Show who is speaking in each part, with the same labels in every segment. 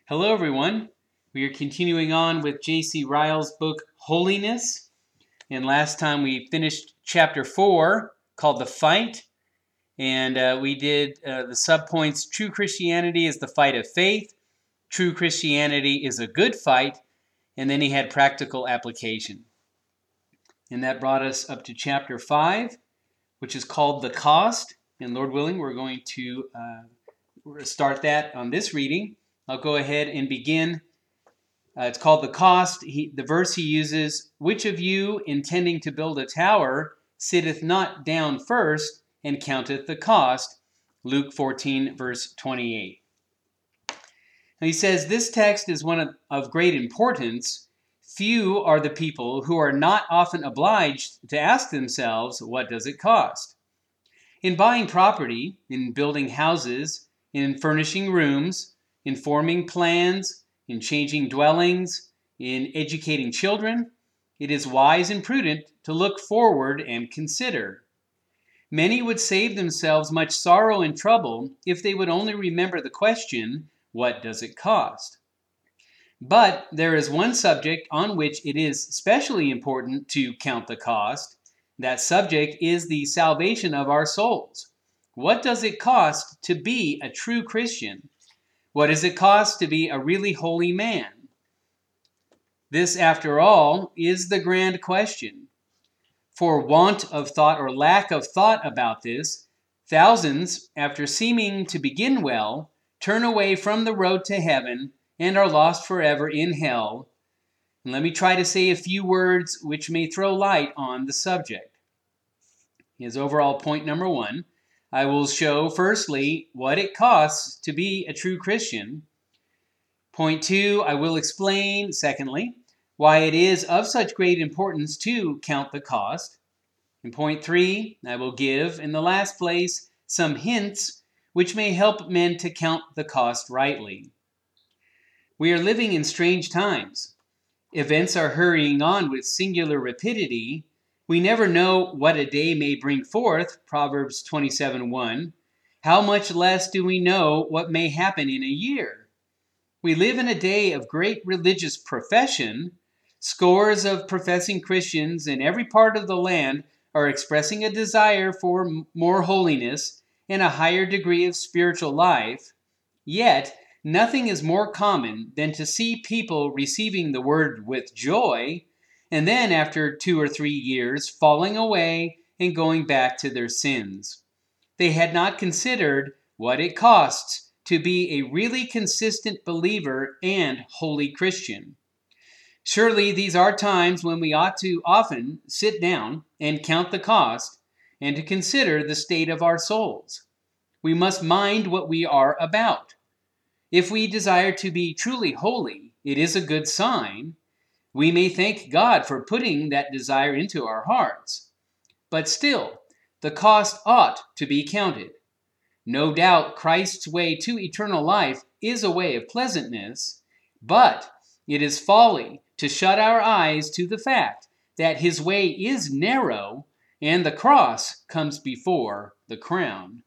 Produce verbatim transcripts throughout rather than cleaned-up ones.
Speaker 1: Hello, everyone. We are continuing on with J C Ryle's book, Holiness. And last time we finished chapter four, called The Fight. And uh, we did uh, the subpoints, True Christianity is the fight of faith. True Christianity is a good fight. And then he had practical application. And that brought us up to chapter five, which is called The Cost. And Lord willing, we're going to uh, start that on this reading. I'll go ahead and begin. Uh, it's called The Cost. He, the verse he uses, which of you, intending to build a tower, sitteth not down first and counteth the cost? Luke fourteen, verse twenty-eight. And he says, this text is one of, of great importance. Few are the people who are not often obliged to ask themselves, what does it cost? In buying property, in building houses, in furnishing rooms, in forming plans, in changing dwellings, in educating children, it is wise and prudent to look forward and consider. Many would save themselves much sorrow and trouble if they would only remember the question, what does it cost? But there is one subject on which it is especially important to count the cost. That subject is the salvation of our souls. What does it cost to be a true Christian? What does it cost to be a really holy man? This, after all, is the grand question. For want of thought or lack of thought about this, thousands, after seeming to begin well, turn away from the road to heaven and are lost forever in hell. And let me try to say a few words which may throw light on the subject. Here's overall point number one. I will show, firstly, what it costs to be a true Christian. Point two, I will explain, secondly, why it is of such great importance to count the cost. And point three, I will give, in the last place, some hints which may help men to count the cost rightly. We are living in strange times. Events are hurrying on with singular rapidity. We never know what a day may bring forth, Proverbs twenty-seven one. How much less do we know what may happen in a year? We live in a day of great religious profession. Scores of professing Christians in every part of the land are expressing a desire for more holiness and a higher degree of spiritual life. Yet, nothing is more common than to see people receiving the word with joy, and then after two or three years falling away and going back to their sins. They had not considered what it costs to be a really consistent believer and holy Christian. Surely these are times when we ought to often sit down and count the cost and to consider the state of our souls. We must mind what we are about. If we desire to be truly holy, it is a good sign. We may thank God for putting that desire into our hearts. But still, the cost ought to be counted. No doubt Christ's way to eternal life is a way of pleasantness, but it is folly to shut our eyes to the fact that his way is narrow and the cross comes before the crown.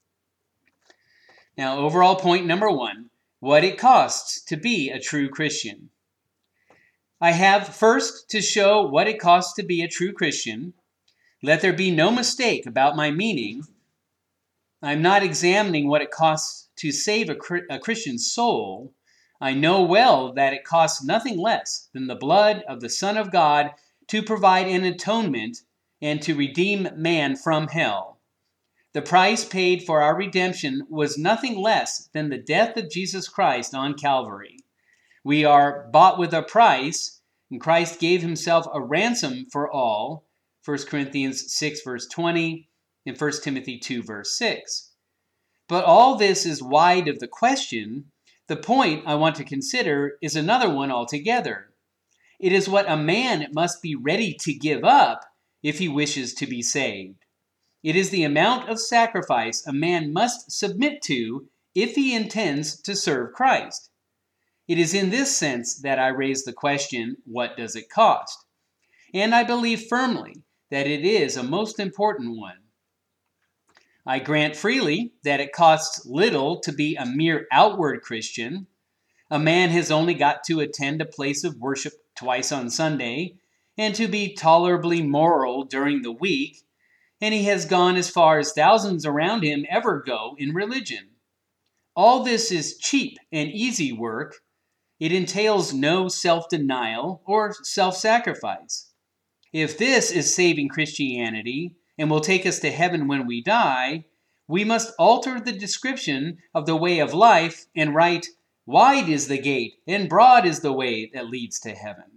Speaker 1: Now, overall point number one, what it costs to be a true Christian. I have first to show what it costs to be a true Christian. Let there be no mistake about my meaning. I'm not examining what it costs to save a, a Christian's soul. I know well that it costs nothing less than the blood of the Son of God to provide an atonement and to redeem man from hell. The price paid for our redemption was nothing less than the death of Jesus Christ on Calvary. We are bought with a price, and Christ gave himself a ransom for all, First Corinthians six, verse twenty, and First Timothy two, verse six. But all this is wide of the question. The point I want to consider is another one altogether. It is what a man must be ready to give up if he wishes to be saved. It is the amount of sacrifice a man must submit to if he intends to serve Christ. It is in this sense that I raise the question, what does it cost? And I believe firmly that it is a most important one. I grant freely that it costs little to be a mere outward Christian. A man has only got to attend a place of worship twice on Sunday and to be tolerably moral during the week, and he has gone as far as thousands around him ever go in religion. All this is cheap and easy work. It entails no self-denial or self-sacrifice. If this is saving Christianity and will take us to heaven when we die, we must alter the description of the way of life and write, "Wide is the gate and broad is the way that leads to heaven."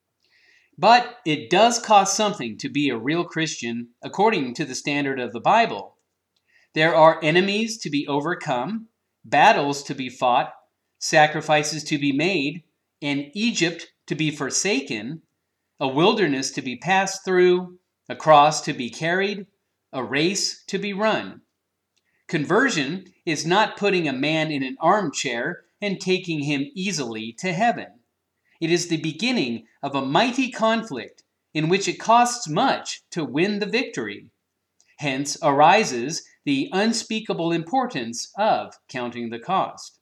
Speaker 1: But it does cost something to be a real Christian according to the standard of the Bible. There are enemies to be overcome, battles to be fought, sacrifices to be made, an Egypt to be forsaken, a wilderness to be passed through, a cross to be carried, a race to be run. Conversion is not putting a man in an armchair and taking him easily to heaven. It is the beginning of a mighty conflict in which it costs much to win the victory. Hence arises the unspeakable importance of counting the cost.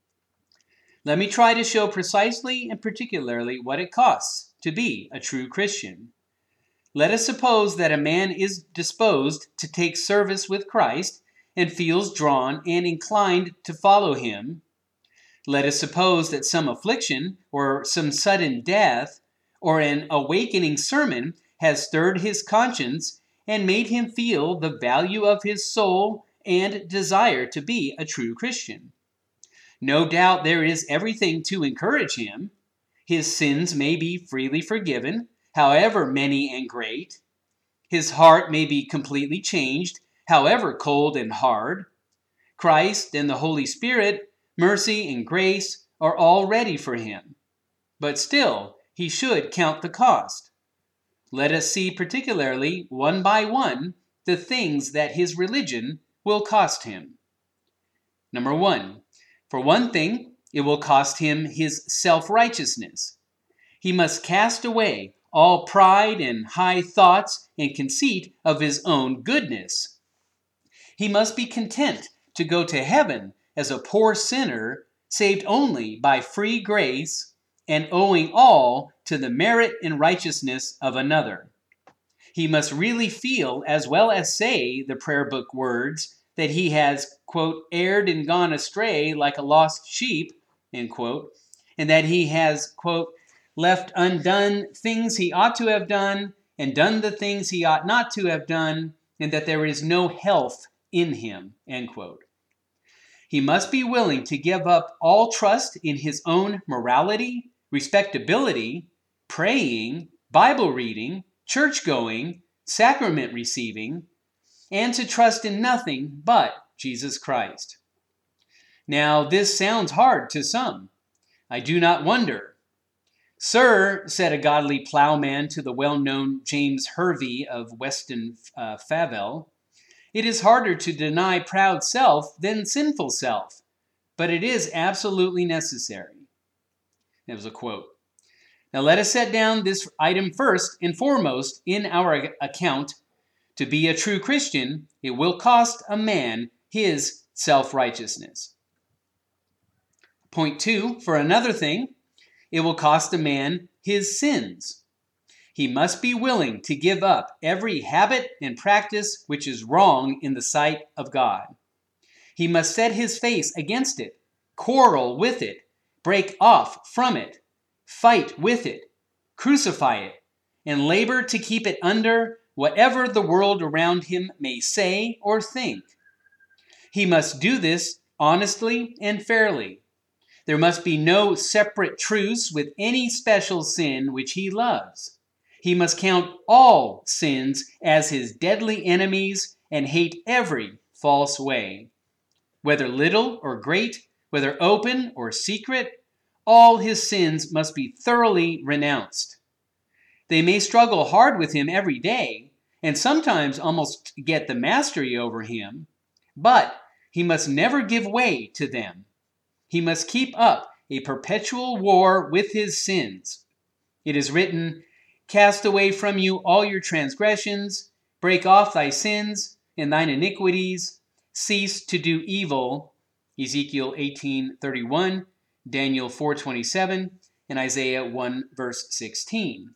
Speaker 1: Let me try to show precisely and particularly what it costs to be a true Christian. Let us suppose that a man is disposed to take service with Christ and feels drawn and inclined to follow him. Let us suppose that some affliction or some sudden death or an awakening sermon has stirred his conscience and made him feel the value of his soul and desire to be a true Christian. No doubt there is everything to encourage him. His sins may be freely forgiven, however many and great. His heart may be completely changed, however cold and hard. Christ and the Holy Spirit, mercy and grace are all ready for him. But still, he should count the cost. Let us see particularly, one by one, the things that his religion will cost him. Number one, for one thing, it will cost him his self-righteousness. He must cast away all pride and high thoughts and conceit of his own goodness. He must be content to go to heaven as a poor sinner, saved only by free grace and owing all to the merit and righteousness of another. He must really feel as well as say the prayer book words that he has, quote, erred and gone astray like a lost sheep, end quote, and that he has, quote, left undone things he ought to have done and done the things he ought not to have done, and that there is no health in him, end quote. He must be willing to give up all trust in his own morality, respectability, praying, Bible reading, church going, sacrament receiving, and to trust in nothing but Jesus Christ. Now, this sounds hard to some. I do not wonder. "Sir," said a godly plowman to the well-known James Hervey of Weston uh, Favell, "it is harder to deny proud self than sinful self, but it is absolutely necessary." That was a quote. Now let us set down this item first and foremost in our account. To be a true Christian, it will cost a man his self-righteousness. Point two, for another thing, it will cost a man his sins. He must be willing to give up every habit and practice which is wrong in the sight of God. He must set his face against it, quarrel with it, break off from it, fight with it, crucify it, and labor to keep it under whatever the world around him may say or think. He must do this honestly and fairly. There must be no separate truce with any special sin which he loves. He must count all sins as his deadly enemies and hate every false way. Whether little or great, whether open or secret, all his sins must be thoroughly renounced. They may struggle hard with him every day, and sometimes almost get the mastery over him, but he must never give way to them. He must keep up a perpetual war with his sins. It is written, "Cast away from you all your transgressions, break off thy sins and thine iniquities, cease to do evil," Ezekiel eighteen thirty-one, Daniel four twenty-seven, and Isaiah one verse sixteen.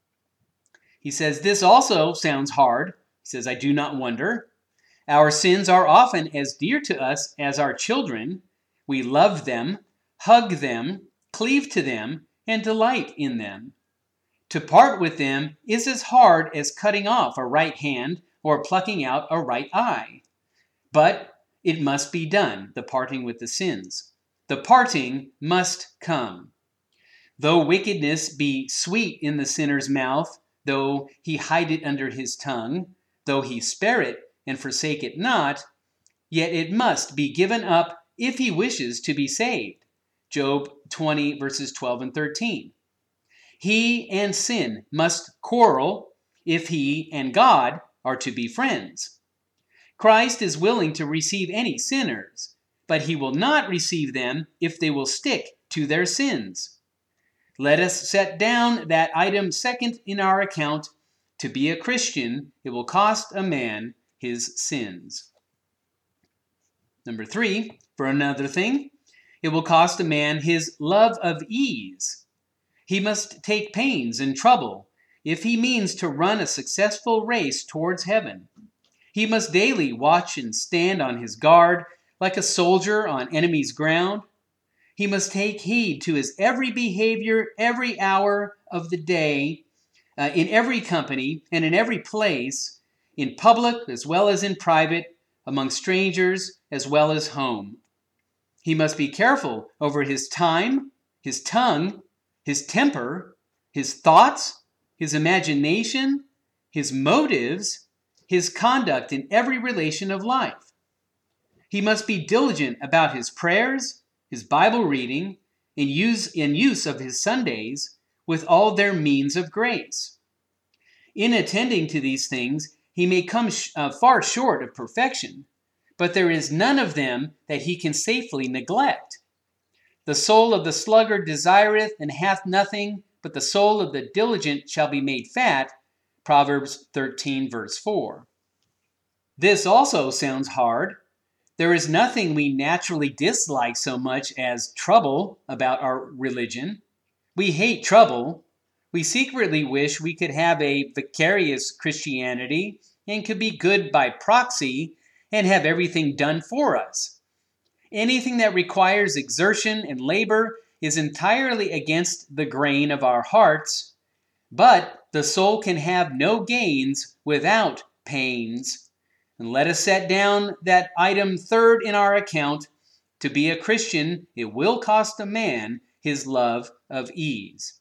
Speaker 1: He says, this also sounds hard. He says, I do not wonder. Our sins are often as dear to us as our children. We love them, hug them, cleave to them, and delight in them. To part with them is as hard as cutting off a right hand or plucking out a right eye. But it must be done, the parting with the sins. The parting must come. Though wickedness be sweet in the sinner's mouth, though he hide it under his tongue, though he spare it and forsake it not, yet it must be given up if he wishes to be saved. Job twenty verses twelve and thirteen. He and sin must quarrel if he and God are to be friends. Christ is willing to receive any sinners, but he will not receive them if they will stick to their sins. Let us set down that item second in our account. To be a Christian, it will cost a man his sins. Number three, for another thing, it will cost a man his love of ease. He must take pains and trouble if he means to run a successful race towards heaven. He must daily watch and stand on his guard like a soldier on enemy's ground. He must take heed to his every behavior every hour of the day, uh, in every company and in every place, in public as well as in private, among strangers as well as home. He must be careful over his time, his tongue, his temper, his thoughts, his imagination, his motives, his conduct in every relation of life. He must be diligent about his prayers, his Bible reading, in use, in use of his Sundays, with all their means of grace. In attending to these things, he may come sh- uh, far short of perfection, but there is none of them that he can safely neglect. The soul of the sluggard desireth and hath nothing, but the soul of the diligent shall be made fat. Proverbs thirteen, verse four. This also sounds hard. There is nothing we naturally dislike so much as trouble about our religion. We hate trouble. We secretly wish we could have a vicarious Christianity and could be good by proxy and have everything done for us. Anything that requires exertion and labor is entirely against the grain of our hearts, but the soul can have no gains without pains. And let us set down that item third in our account. To be a Christian, it will cost a man his love of ease.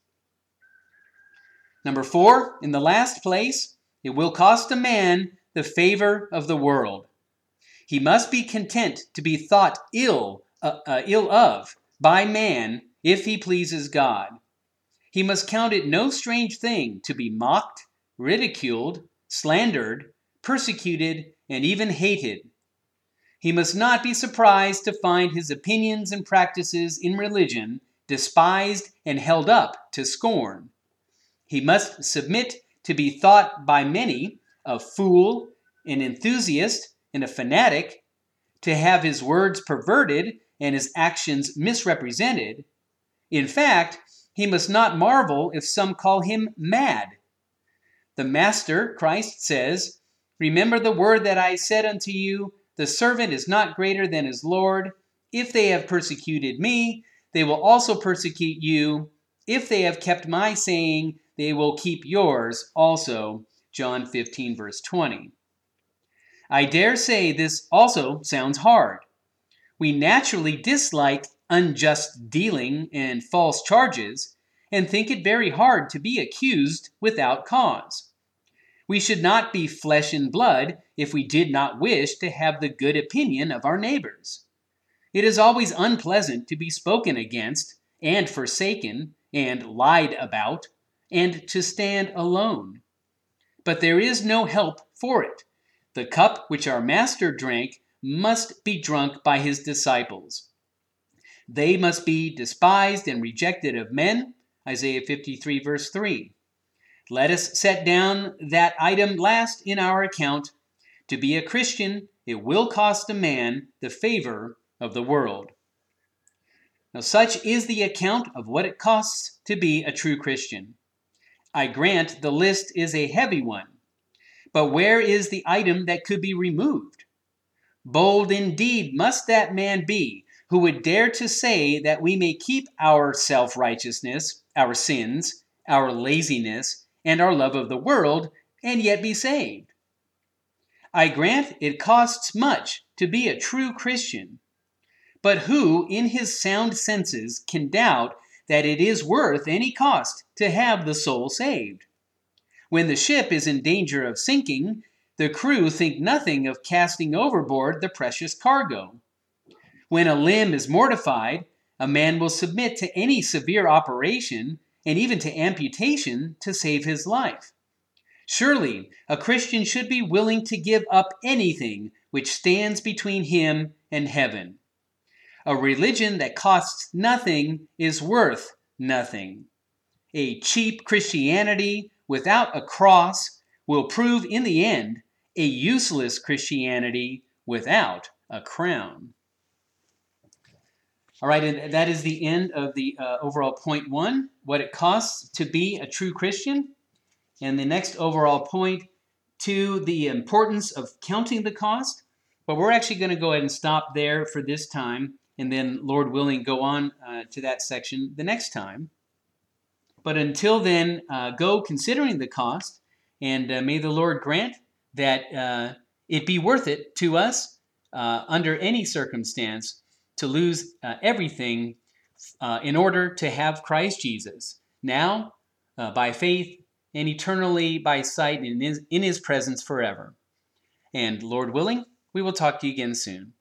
Speaker 1: Number four, in the last place, it will cost a man the favor of the world. He must be content to be thought ill, uh, uh, ill of by man if he pleases God. He must count it no strange thing to be mocked, ridiculed, slandered, persecuted, and even hated. He must not be surprised to find his opinions and practices in religion despised and held up to scorn. He must submit to be thought by many a fool, an enthusiast, and a fanatic, to have his words perverted and his actions misrepresented. In fact, he must not marvel if some call him mad. The Master, Christ, says, "Remember the word that I said unto you, the servant is not greater than his Lord. If they have persecuted me, they will also persecute you. If they have kept my saying, they will keep yours also." John fifteen, verse twenty. I dare say this also sounds hard. We naturally dislike unjust dealing and false charges and think it very hard to be accused without cause. We should not be flesh and blood if we did not wish to have the good opinion of our neighbors. It is always unpleasant to be spoken against and forsaken and lied about and to stand alone. But there is no help for it. The cup which our Master drank must be drunk by his disciples. They must be despised and rejected of men. Isaiah fifty-three, verse three. Let us set down that item last in our account. To be a Christian, it will cost a man the favor of the world. Now, such is the account of what it costs to be a true Christian. I grant the list is a heavy one, but where is the item that could be removed? Bold indeed must that man be who would dare to say that we may keep our self-righteousness, our sins, our laziness, and our love of the world, and yet be saved. I grant it costs much to be a true Christian, but who in his sound senses can doubt that it is worth any cost to have the soul saved? When the ship is in danger of sinking, the crew think nothing of casting overboard the precious cargo. When a limb is mortified, a man will submit to any severe operation and even to amputation to save his life. Surely, a Christian should be willing to give up anything which stands between him and heaven. A religion that costs nothing is worth nothing. A cheap Christianity without a cross will prove in the end a useless Christianity without a crown. All right, and that is the end of the uh, overall point one, what it costs to be a true Christian. And the next overall point two, the importance of counting the cost. But we're actually going to go ahead and stop there for this time, and then, Lord willing, go on uh, to that section the next time. But until then, uh, go considering the cost, and uh, may the Lord grant that uh, it be worth it to us uh, under any circumstance to lose uh, everything uh, in order to have Christ Jesus, now uh, by faith and eternally by sight in his, in his presence forever. And Lord willing, we will talk to you again soon.